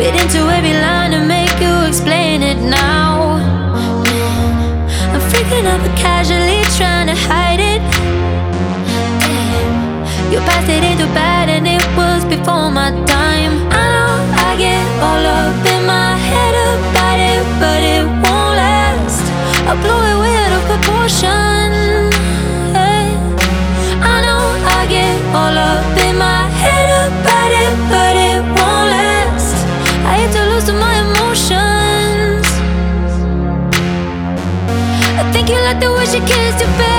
Read into every line and make you explain it now. I'm freaking out but casually trying to hide it. Your past, it ain't too bad and it was before my time. I know I get all up in my head about it, but it won't last. I'll blow it way out of proportion. I know I get all up in my head about it, but it won't last. I hate to lose to my emotions. I think you like the way she kissed your face.